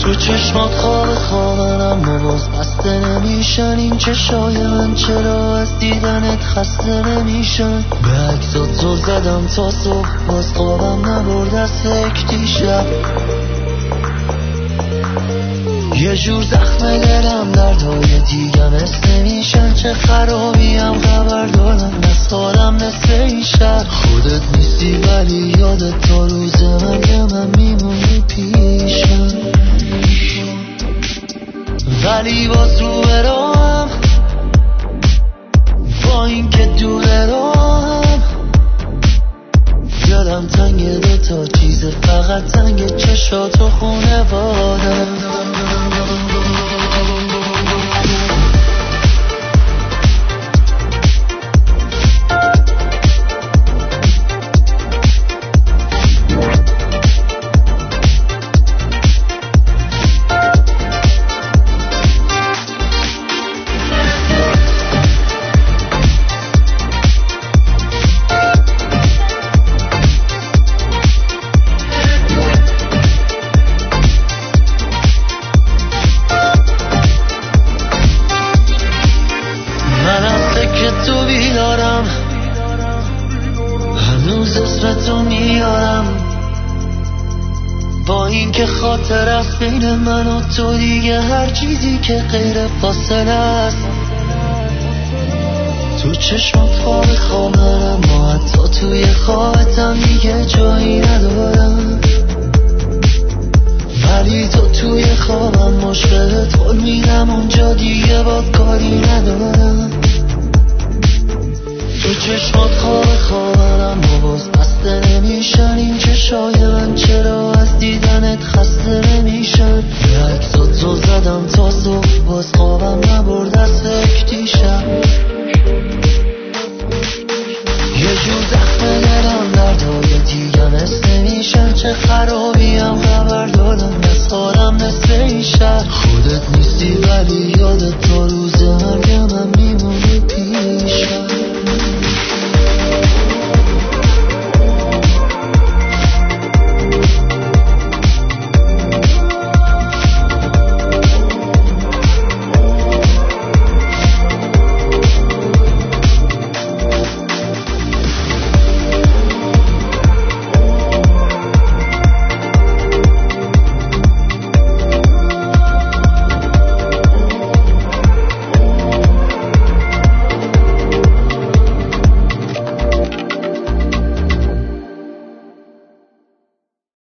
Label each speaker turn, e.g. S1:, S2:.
S1: تو چشمات خوابن اما باز بسته نمیشن این چشای من، چرا از دیدنت خسته نمیشن؟ به عکسات زل زدم تا صبح باز خوابم نبرد از فکر دیشب. یه جور زخم دلم دردهای دیگه مثل نمیشن، چه خرابیم خبر دارم از حالم نصف این شب. خودت نیستی ولی یادت تا روز من میمونی پیشم، ولی باز رو برام با این که دور راهم. یادم تنگ دوتا چیز، فقط تنگ چشات و خونوادم. تو بیدارم هنوز اسمتو میارم، با این که خاطر است بین من و تو دیگه هر چیزی که غیر فاصله است. تو چشمات خوابم اما حتی توی خوابتم دیگه جایی ندارم، ولی تو توی خوابم مشکلت حل میدم اونجا دیگه با کاری ندارم. تو چشمات خوابن اما باز بسته نمیشن این چشای من، چرا از دیدنت